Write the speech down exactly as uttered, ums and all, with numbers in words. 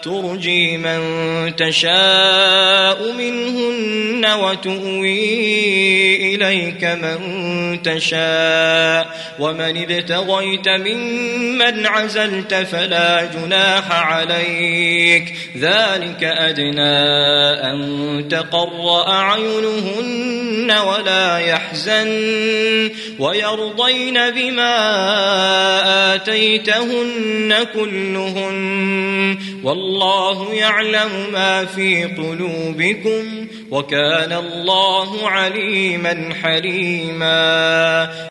ترجي من تشاء منهن وتؤوي إليك من تشاء ومن ابتغيت ممن عزلت فلا جناح عليك ذلك أدنى أن تقر أعينهن ولا يحزن ويرضين بما آتيتهن كلهن والله يعلم ما في قلوبكم وكان الله عليما حليما.